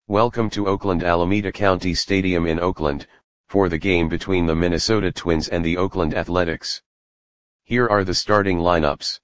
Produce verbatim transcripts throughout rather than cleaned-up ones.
Welcome to Oakland Alameda County Stadium in Oakland, for the game between the Minnesota Twins and the Oakland Athletics. Here are the starting lineups.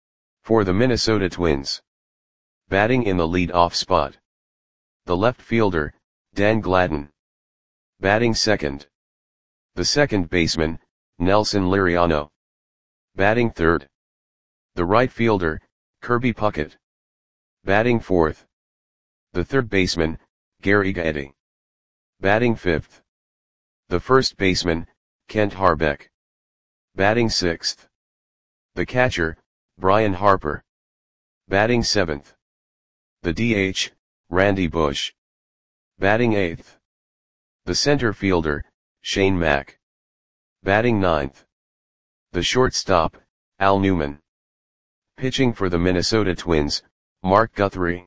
For the Minnesota Twins. Batting in the lead-off spot. The left fielder, Dan Gladden. Batting second. The second baseman, Nelson Liriano. Batting third. The right fielder, Kirby Puckett. Batting fourth. The third baseman, Gary Gaetti. Batting fifth. The first baseman, Kent Hrbek. Batting sixth. The catcher, Brian Harper. Batting seventh. The D H, Randy Bush. Batting eighth. The center fielder, Shane Mack. Batting ninth. The shortstop, Al Newman. Pitching for the Minnesota Twins, Mark Guthrie.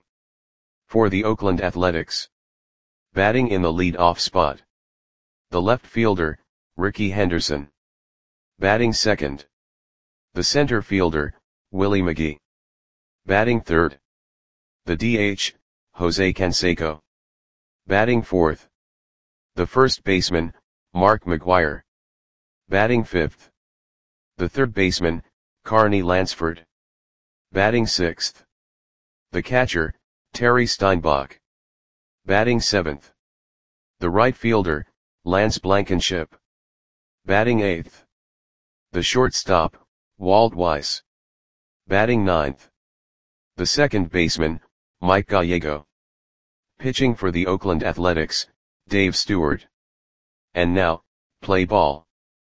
For the Oakland Athletics. Batting in the lead-off spot. The left fielder, Rickey Henderson. Batting second. The center fielder, Willie McGee. Batting third. The D H, Jose Canseco. Batting fourth. The first baseman, Mark McGwire. Batting fifth. The third baseman, Carney Lansford. Batting sixth. The catcher, Terry Steinbach. Batting seventh. The right fielder, Lance Blankenship. Batting eighth. The shortstop, Walt Weiss. Batting ninth. The second baseman, Mike Gallego. Pitching for the Oakland Athletics, Dave Stewart. And now, play ball.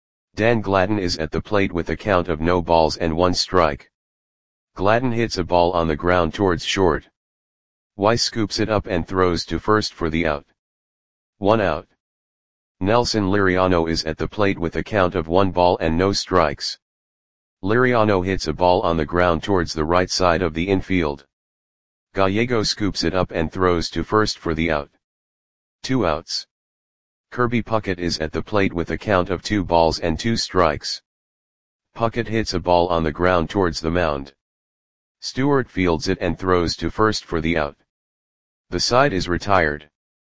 Dan Gladden is at the plate with a count of no balls and one strike. Gladden hits a ball on the ground towards short. Weiss scoops it up and throws to first for the out. One out. Nelson Liriano is at the plate with a count of one ball and no strikes. Liriano hits a ball on the ground towards the right side of the infield. Gallego scoops it up and throws to first for the out. Two outs. Kirby Puckett is at the plate with a count of two balls and two strikes. Puckett hits a ball on the ground towards the mound. Stewart fields it and throws to first for the out. The side is retired.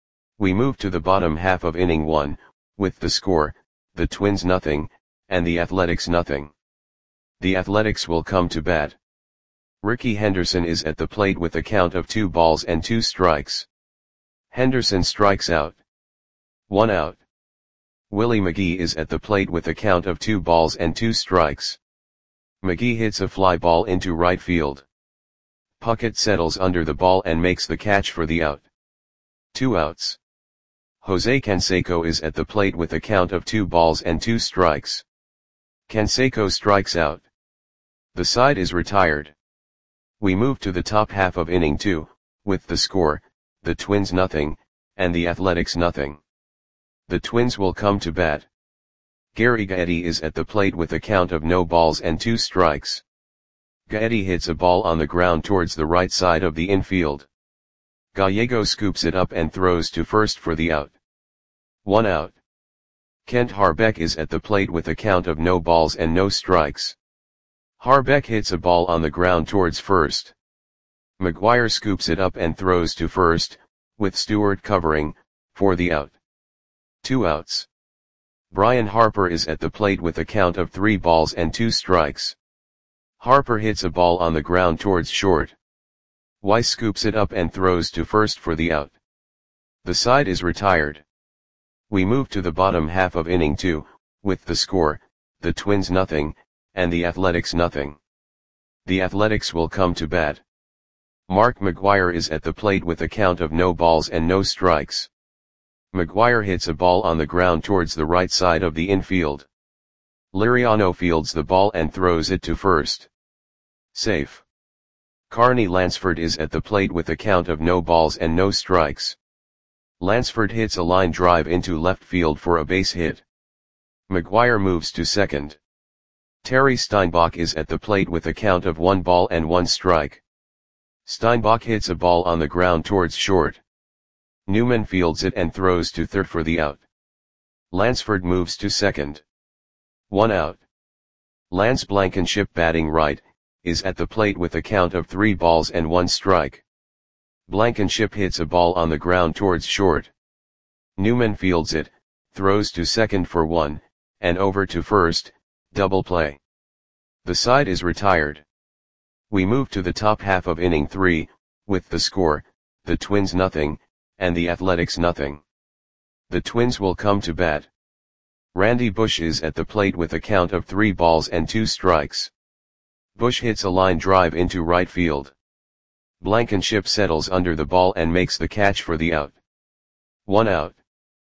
We move to the bottom half of inning one, with the score, the Twins nothing, and the Athletics nothing. The Athletics will come to bat. Rickey Henderson is at the plate with a count of two balls and two strikes. Henderson strikes out. One out. Willie McGee is at the plate with a count of two balls and two strikes. McGee hits a fly ball into right field. Puckett settles under the ball and makes the catch for the out. Two outs. Jose Canseco is at the plate with a count of two balls and two strikes. Canseco strikes out. The side is retired. We move to the top half of inning two, with the score, the Twins nothing, and the Athletics nothing. The Twins will come to bat. Gary Gaetti is at the plate with a count of no balls and two strikes. Gaetti hits a ball on the ground towards the right side of the infield. Gallego scoops it up and throws to first for the out. One out. Kent Hrbek is at the plate with a count of no balls and no strikes. Hrbek hits a ball on the ground towards first. McGwire scoops it up and throws to first, with Stewart covering, for the out. Two outs. Brian Harper is at the plate with a count of three balls and two strikes. Harper hits a ball on the ground towards short. Weiss scoops it up and throws to first for the out. The side is retired. We move to the bottom half of inning two, with the score, the Twins nothing, and the Athletics nothing. The Athletics will come to bat. Mark McGwire is at the plate with a count of no balls and no strikes. McGwire hits a ball on the ground towards the right side of the infield. Liriano fields the ball and throws it to first. Safe. Carney Lansford is at the plate with a count of no balls and no strikes. Lansford hits a line drive into left field for a base hit. McGwire moves to second. Terry Steinbach is at the plate with a count of one ball and one strike. Steinbach hits a ball on the ground towards short. Newman fields it and throws to third for the out. Lansford moves to second. One out. Lance Blankenship, batting right, is at the plate with a count of three balls and one strike. Blankenship hits a ball on the ground towards short. Newman fields it, throws to second for one, and over to first, double play. The side is retired. We move to the top half of inning three, with the score, the Twins nothing, and the Athletics nothing. The Twins will come to bat. Randy Bush is at the plate with a count of three balls and two strikes. Bush hits a line drive into right field. Blankenship settles under the ball and makes the catch for the out. One out.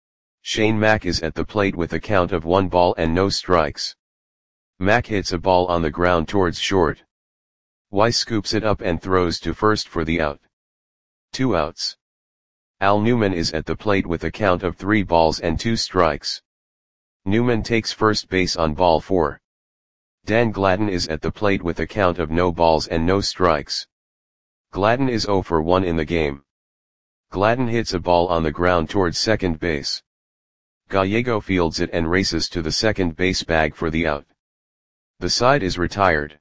Shane Mack is at the plate with a count of one ball and no strikes. Mack hits a ball on the ground towards short. Weiss scoops it up and throws to first for the out. Two outs. Al Newman is at the plate with a count of three balls and two strikes. Newman takes first base on ball four. Dan Gladden is at the plate with a count of no balls and no strikes. Gladden is zero for one in the game. Gladden hits a ball on the ground towards second base. Gallego fields it and races to the second base bag for the out. The side is retired.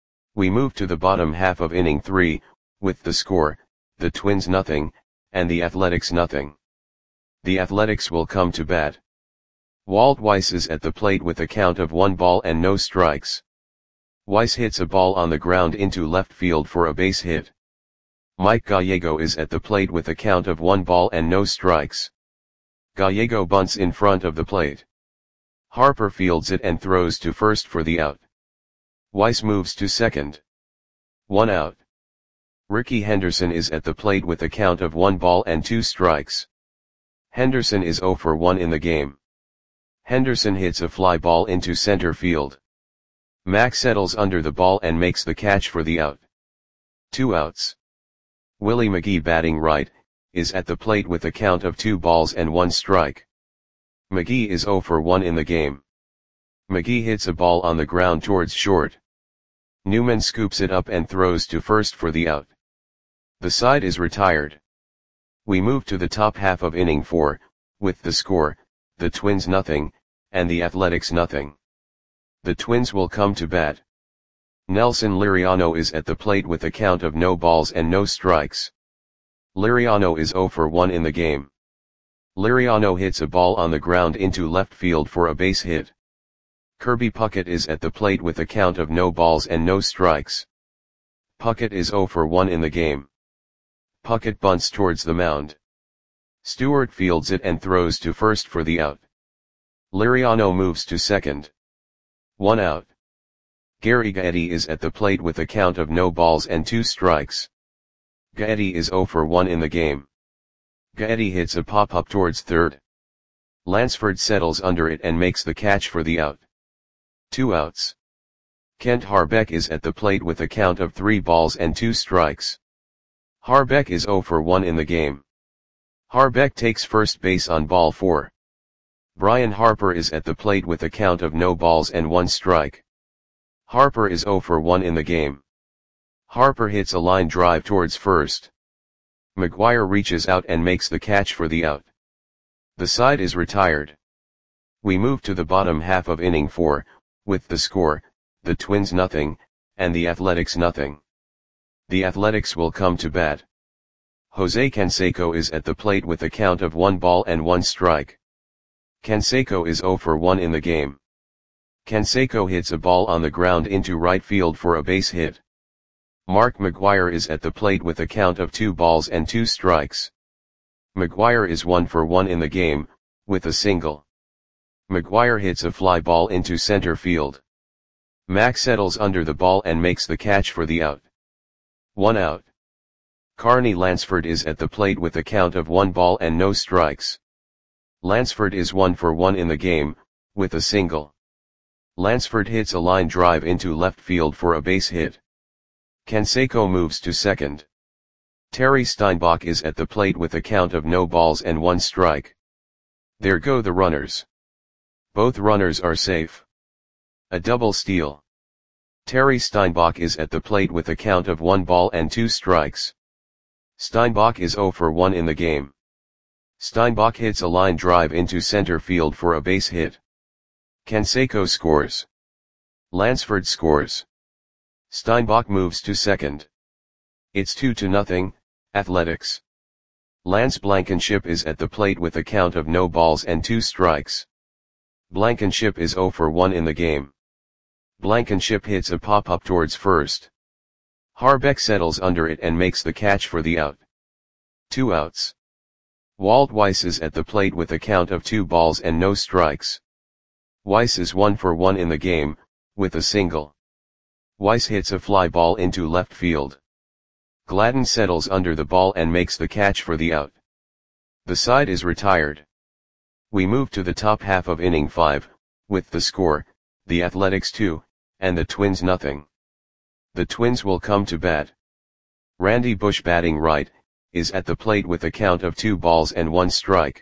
We move to the bottom half of inning three, with the score, the Twins nothing, and the Athletics nothing. The Athletics will come to bat. Walt Weiss is at the plate with a count of one ball and no strikes. Weiss hits a ball on the ground into left field for a base hit. Mike Gallego is at the plate with a count of one ball and no strikes. Gallego bunts in front of the plate. Harper fields it and throws to first for the out. Weiss moves to second. One out. Ricky Henderson is at the plate with a count of one ball and two strikes. Henderson is zero for one in the game. Henderson hits a fly ball into center field. Mack settles under the ball and makes the catch for the out. Two outs. Willie McGee, batting right, is at the plate with a count of two balls and one strike. McGee is zero for one in the game. McGee hits a ball on the ground towards short. Newman scoops it up and throws to first for the out. The side is retired. We move to the top half of inning four, with the score, the Twins nothing, and the Athletics nothing. The Twins will come to bat. Nelson Liriano is at the plate with a count of no balls and no strikes. Liriano is zero for one in the game. Liriano hits a ball on the ground into left field for a base hit. Kirby Puckett is at the plate with a count of no balls and no strikes. Puckett is zero for one in the game. Puckett bunts towards the mound. Stewart fields it and throws to first for the out. Liriano moves to second. One out. Gary Gaetti is at the plate with a count of no balls and two strikes. Gaetti is zero for one in the game. Gaetti hits a pop-up towards third. Lansford settles under it and makes the catch for the out. Two outs. Kent Harbeck is at the plate with a count of three balls and two strikes. Harbeck is zero for one in the game. Harbeck takes first base on ball four. Brian Harper is at the plate with a count of no balls and one strike. Harper is zero for one in the game. Harper hits a line drive towards first. McGuire reaches out and makes the catch for the out. The side is retired. We move to the bottom half of inning four, with the score, the Twins nothing, and the Athletics nothing. The Athletics will come to bat. Jose Canseco is at the plate with a count of one ball and one strike. Canseco is zero for one in the game. Canseco hits a ball on the ground into right field for a base hit. Mark McGuire is at the plate with a count of two balls and two strikes. McGuire is one for one in the game, with a single. McGuire hits a fly ball into center field. Mack settles under the ball and makes the catch for the out. One out. Carney Lansford is at the plate with a count of one ball and no strikes. Lansford is one for one in the game, with a single. Lansford hits a line drive into left field for a base hit. Canseco moves to second. Terry Steinbach is at the plate with a count of no balls and one strike. There go the runners. Both runners are safe. A double steal. Terry Steinbach is at the plate with a count of one ball and two strikes. Steinbach is zero for one in the game. Steinbach hits a line drive into center field for a base hit. Canseco scores. Lansford scores. Steinbach moves to second. It's two to nothing, Athletics. Lance Blankenship is at the plate with a count of no balls and two strikes. Blankenship is zero for one in the game. Blankenship hits a pop-up towards first. Harbeck settles under it and makes the catch for the out. Two outs. Walt Weiss is at the plate with a count of two balls and no strikes. Weiss is one for one in the game, with a single. Weiss hits a fly ball into left field. Gladden settles under the ball and makes the catch for the out. The side is retired. We move to the top half of inning five, with the score, the Athletics two, and the Twins nothing. The Twins will come to bat. Randy Bush, batting right, is at the plate with a count of two balls and one strike.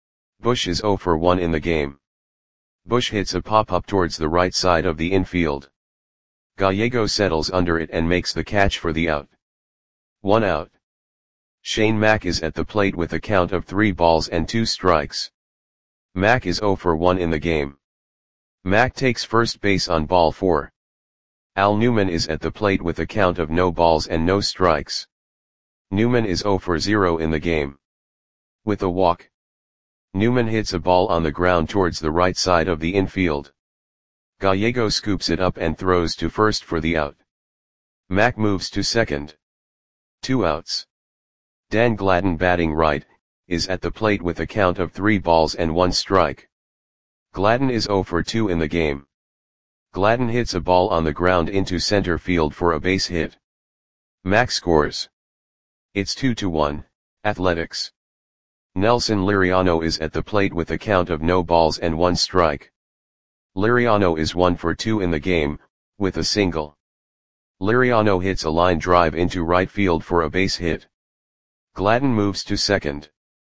Bush is zero for one in the game. Bush hits a pop-up towards the right side of the infield. Gallego settles under it and makes the catch for the out. One out. Shane Mack is at the plate with a count of three balls and two strikes. Mack is zero for one in the game. Mack takes first base on ball four. Al Newman is at the plate with a count of no balls and no strikes. Newman is zero for zero in the game. With a walk, Newman hits a ball on the ground towards the right side of the infield. Gallego scoops it up and throws to first for the out. Mack moves to second. Two outs. Dan Gladden, batting right, is at the plate with a count of three balls and one strike. Gladden is zero for two in the game. Gladden hits a ball on the ground into center field for a base hit. Mack scores. It's two to one, Athletics. Nelson Liriano is at the plate with a count of no balls and one strike. Liriano is one for two in the game, with a single. Liriano hits a line drive into right field for a base hit. Gladden moves to second.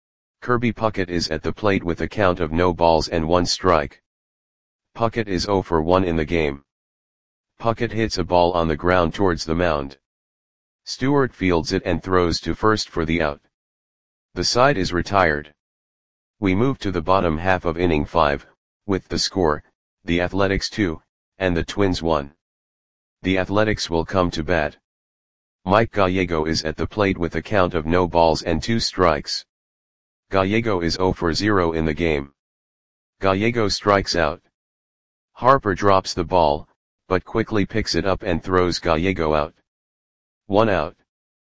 Kirby Puckett is at the plate with a count of no balls and one strike. Puckett is zero for one in the game. Puckett hits a ball on the ground towards the mound. Stewart fields it and throws to first for the out. The side is retired. We move to the bottom half of inning five, with the score, the Athletics two, and the Twins one. The Athletics will come to bat. Mike Gallego is at the plate with a count of no balls and two strikes. Gallego is zero for zero in the game. Gallego strikes out. Harper drops the ball, but quickly picks it up and throws Gallego out. One out.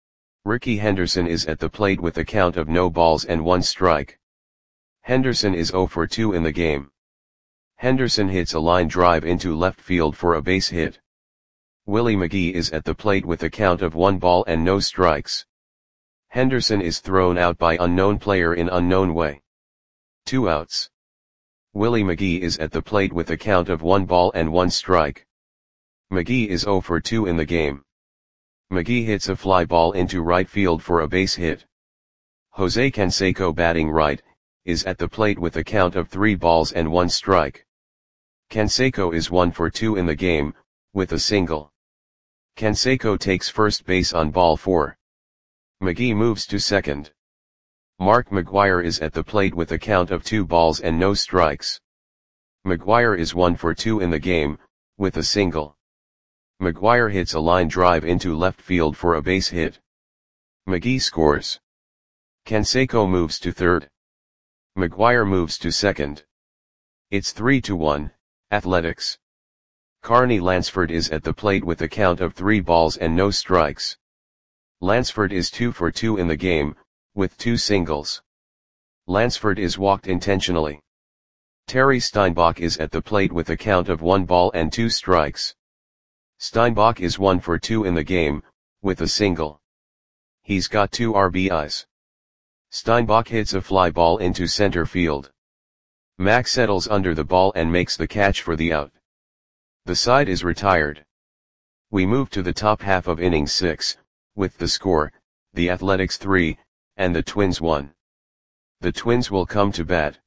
Ricky Henderson is at the plate with a count of no balls and one strike. Henderson is zero for two in the game. Henderson hits a line drive into left field for a base hit. Willie McGee is at the plate with a count of one ball and no strikes. Henderson is thrown out by unknown player in unknown way. Two outs. Willie McGee is at the plate with a count of one ball and one strike. McGee is zero for two in the game. McGee hits a fly ball into right field for a base hit. Jose Canseco, batting right, is at the plate with a count of three balls and one strike. Canseco is one for two in the game, with a single. Canseco takes first base on ball four. McGee moves to second. Mark McGwire is at the plate with a count of two balls and no strikes. McGwire is one for two in the game, with a single. McGwire hits a line drive into left field for a base hit. McGee scores. Canseco moves to third. McGwire moves to second. It's three to one, Athletics. Carney Lansford is at the plate with a count of three balls and no strikes. Lansford is two for two in the game, with two singles. Lansford is walked intentionally. Terry Steinbach is at the plate with a count of one ball and two strikes. Steinbach is one for two in the game, with a single. He's got two R B Is. Steinbach hits a fly ball into center field. Mack settles under the ball and makes the catch for the out. The side is retired. We move to the top half of inning six, with the score, the Athletics three, and the Twins one. The Twins will come to bat.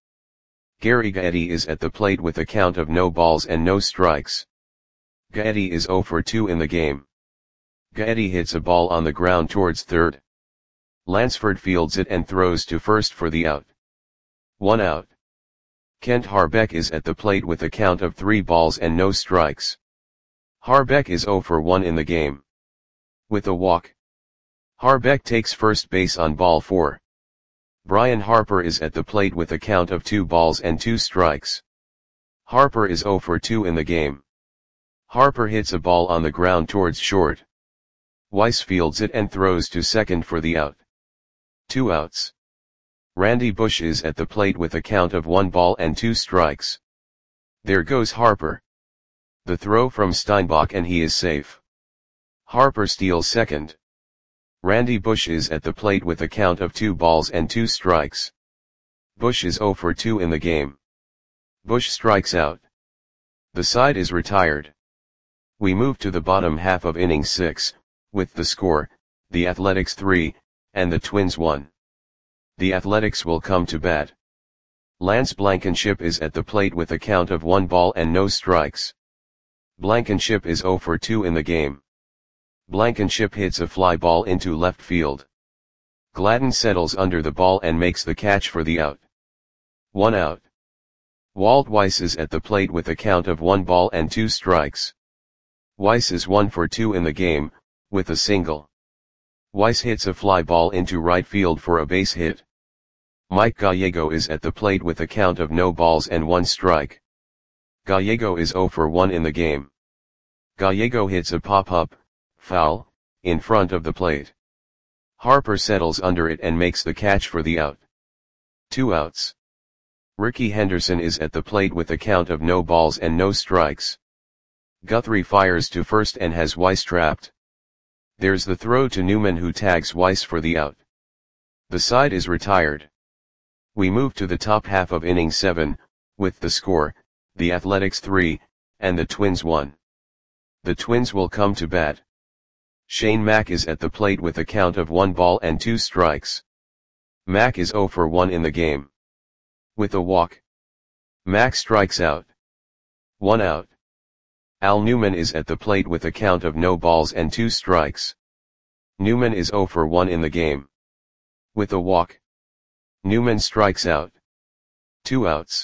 Gary Gaetti is at the plate with a count of no balls and no strikes. Gaetti is zero for two in the game. Gaetti hits a ball on the ground towards third. Lansford fields it and throws to first for the out. One out. Kent Harbeck is at the plate with a count of three balls and no strikes. Harbeck is zero for one in the game. With a walk, Harbeck takes first base on ball four. Brian Harper is at the plate with a count of two balls and two strikes. Harper is zero for two in the game. Harper hits a ball on the ground towards short. Weiss fields it and throws to second for the out. Two outs. Randy Bush is at the plate with a count of one ball and two strikes. There goes Harper. The throw from Steinbach and he is safe. Harper steals second. Randy Bush is at the plate with a count of two balls and two strikes. Bush is zero for two in the game. Bush strikes out. The side is retired. We move to the bottom half of inning six, with the score, the Athletics three, and the Twins one. The Athletics will come to bat. Lance Blankenship is at the plate with a count of one ball and no strikes. Blankenship is zero for two in the game. Blankenship hits a fly ball into left field. Gladden settles under the ball and makes the catch for the out. One out. Walt Weiss is at the plate with a count of one ball and two strikes. Weiss is one for two in the game, with a single. Weiss hits a fly ball into right field for a base hit. Mike Gallego is at the plate with a count of no balls and one strike. Gallego is zero for one in the game. Gallego hits a pop-up, foul, in front of the plate. Harper settles under it and makes the catch for the out. Two outs. Ricky Henderson is at the plate with a count of no balls and no strikes. Guthrie fires to first and has Weiss trapped. There's the throw to Newman who tags Weiss for the out. The side is retired. We move to the top half of inning seven, with the score, the Athletics three, and the Twins one. The Twins will come to bat. Shane Mack is at the plate with a count of one ball and two strikes. Mack is zero for one in the game. With a walk. Mack strikes out. One out. Al Newman is at the plate with a count of no balls and two strikes. Newman is zero for one in the game. With a walk. Newman strikes out. Two outs.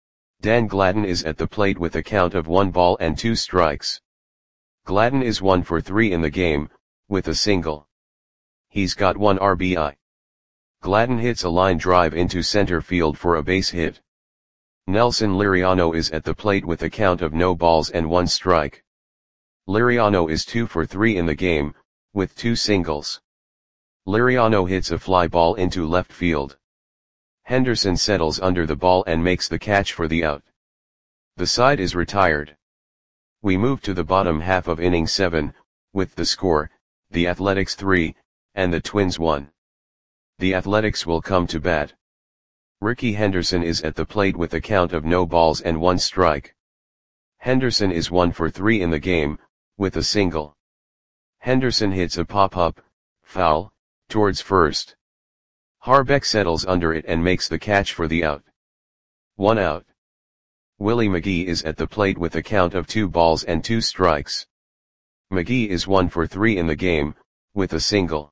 Dan Gladden is at the plate with a count of one ball and two strikes. Gladden is one for three in the game, with a single. He's got one R B I. Gladden hits a line drive into center field for a base hit. Nelson Liriano is at the plate with a count of no balls and one strike. Liriano is two for three in the game, with two singles. Liriano hits a fly ball into left field. Henderson settles under the ball and makes the catch for the out. The side is retired. We move to the bottom half of inning seven, with the score, the Athletics three, and the Twins one. The Athletics will come to bat. Ricky Henderson is at the plate with a count of no balls and one strike. Henderson is one for three in the game, with a single. Henderson hits a pop-up, foul, towards first. Harbeck settles under it and makes the catch for the out. One out. Willie McGee is at the plate with a count of two balls and two strikes. McGee is one for three in the game, with a single.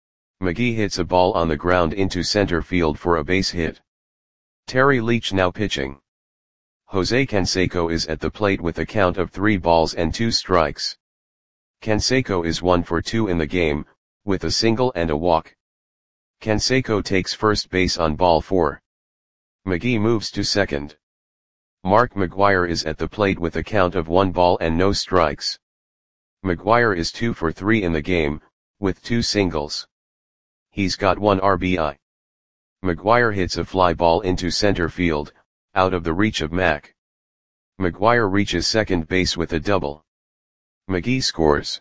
McGee hits a ball on the ground into center field for a base hit. Terry Leach now pitching. Jose Canseco is at the plate with a count of three balls and two strikes. Canseco is one for two in the game, with a single and a walk. Canseco takes first base on ball four. McGee moves to second. Mark McGuire is at the plate with a count of one ball and no strikes. McGuire is two for three in the game, with two singles. He's got one R B I. McGuire hits a fly ball into center field, out of the reach of Mack. McGuire reaches second base with a double. McGee scores.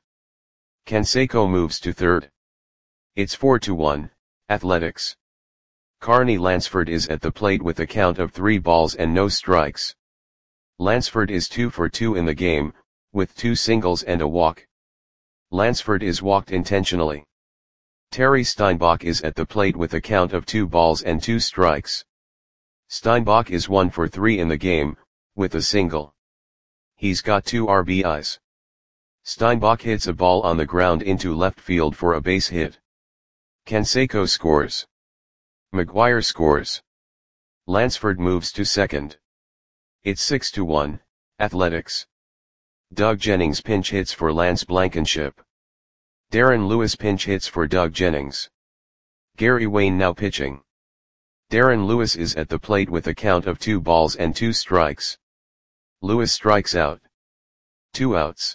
Canseco moves to third. It's four to one, Athletics. Carney Lansford is at the plate with a count of three balls and no strikes. Lansford is two for two in the game, with two singles and a walk. Lansford is walked intentionally. Terry Steinbach is at the plate with a count of two balls and two strikes. Steinbach is one for three in the game, with a single. He's got two R B Is. Steinbach hits a ball on the ground into left field for a base hit. Canseco scores. McGuire scores. Lansford moves to second. It's six to one, Athletics. Doug Jennings pinch hits for Lance Blankenship. Darren Lewis pinch hits for Doug Jennings. Gary Wayne now pitching. Darren Lewis is at the plate with a count of two balls and two strikes. Lewis strikes out. Two outs.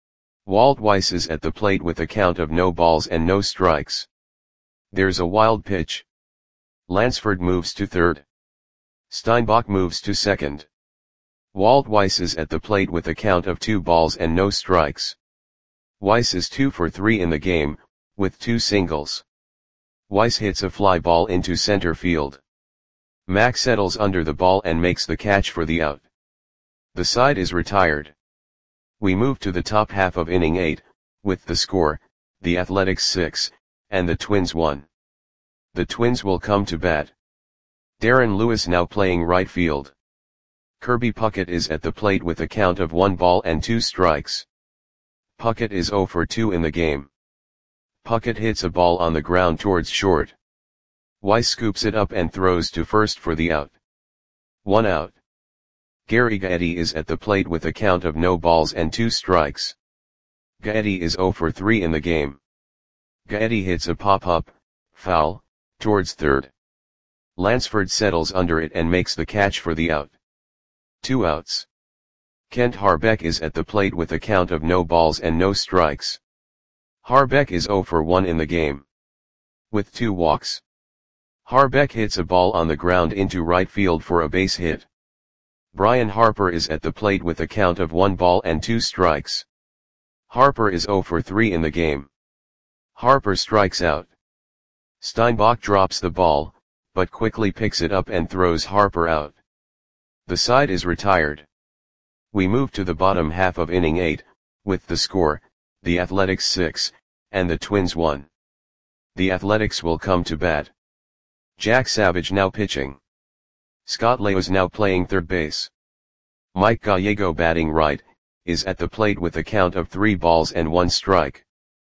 Walt Weiss is at the plate with a count of no balls and no strikes. There's a wild pitch. Lansford moves to third. Steinbach moves to second. Walt Weiss is at the plate with a count of two balls and no strikes. Weiss is two for three in the game, with two singles. Weiss hits a fly ball into center field. Mack settles under the ball and makes the catch for the out. The side is retired. We move to the top half of inning eight, with the score, the Athletics six, and the Twins one. The Twins will come to bat. Darren Lewis now playing right field. Kirby Puckett is at the plate with a count of one ball and two strikes. Puckett is oh for two in the game. Puckett hits a ball on the ground towards short. Weiss scoops it up and throws to first for the out. One out. Gary Gaetti is at the plate with a count of no balls and two strikes. Gaetti is oh for three in the game. Gaetti hits a pop-up, foul, towards third. Lansford settles under it and makes the catch for the out. Two outs. Kent Harbeck is at the plate with a count of no balls and no strikes. Harbeck is oh for one in the game. With two walks. Harbeck hits a ball on the ground into right field for a base hit. Brian Harper is at the plate with a count of one ball and two strikes. Harper is oh for three in the game. Harper strikes out. Steinbach drops the ball, but quickly picks it up and throws Harper out. The side is retired. We move to the bottom half of inning eight, with the score, the Athletics six, and the Twins one. The Athletics will come to bat. Jack Savage now pitching. Scott Lewis now playing third base. Mike Gallego batting right, is at the plate with a count of three balls and one strike.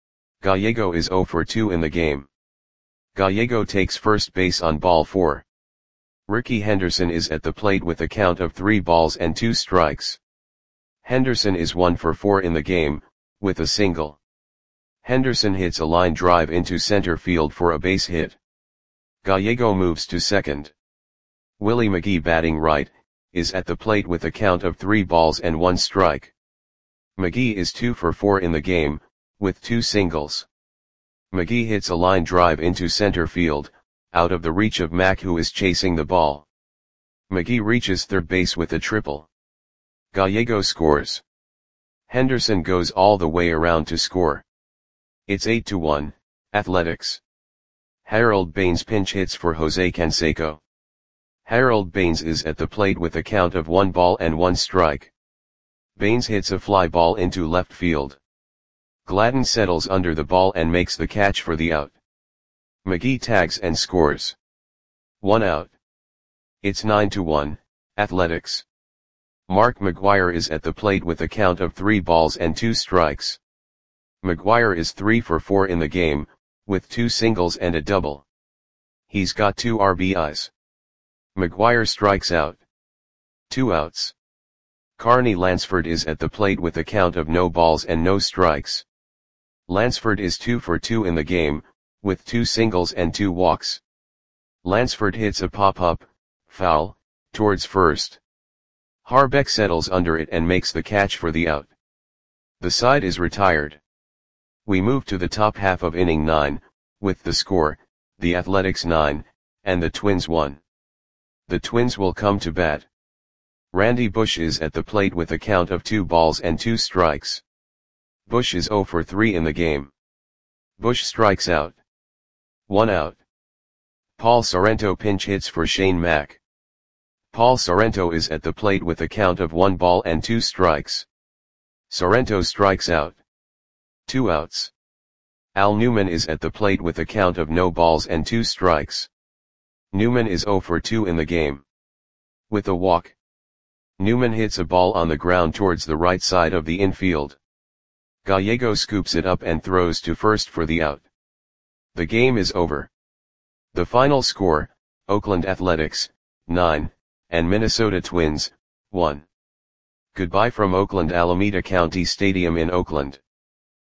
Gallego is oh for two in the game. Gallego takes first base on ball four. Ricky Henderson is at the plate with a count of three balls and two strikes. Henderson is one for four in the game, with a single. Henderson hits a line drive into center field for a base hit. Gallego moves to second. Willie McGee batting right, is at the plate with a count of three balls and one strike. McGee is two for four in the game, with two singles. McGee hits a line drive into center field, out of the reach of Mack, who is chasing the ball. McGee reaches third base with a triple. Gallego scores. Henderson goes all the way around to score. It's eight to one, Athletics. Harold Baines pinch hits for Jose Canseco. Harold Baines is at the plate with a count of one ball and one strike. Baines hits a fly ball into left field. Gladden settles under the ball and makes the catch for the out. McGee tags and scores. One out. It's nine to one, Athletics. Mark McGwire is at the plate with a count of three balls and two strikes. McGwire is three for four in the game, with two singles and a double. He's got two R B Is. McGwire strikes out. Two outs. Carney Lansford is at the plate with a count of no balls and no strikes. Lansford is two for two in the game, with two singles and two walks. Lansford hits a pop-up, foul, towards first. Harbeck settles under it and makes the catch for the out. The side is retired. We move to the top half of inning nine, with the score, the Athletics nine, and the Twins one. The Twins will come to bat. Randy Bush is at the plate with a count of two balls and two strikes. Bush is oh for three in the game. Bush strikes out. One out. Paul Sorrento pinch hits for Shane Mack. Paul Sorrento is at the plate with a count of one ball and two strikes. Sorrento strikes out. Two outs. Al Newman is at the plate with a count of no balls and two strikes. Newman is oh for two in the game. With a walk. Newman hits a ball on the ground towards the right side of the infield. Gallego scoops it up and throws to first for the out. The game is over. The final score, Oakland Athletics, nine, and Minnesota Twins, one. Goodbye from Oakland Alameda County Stadium in Oakland.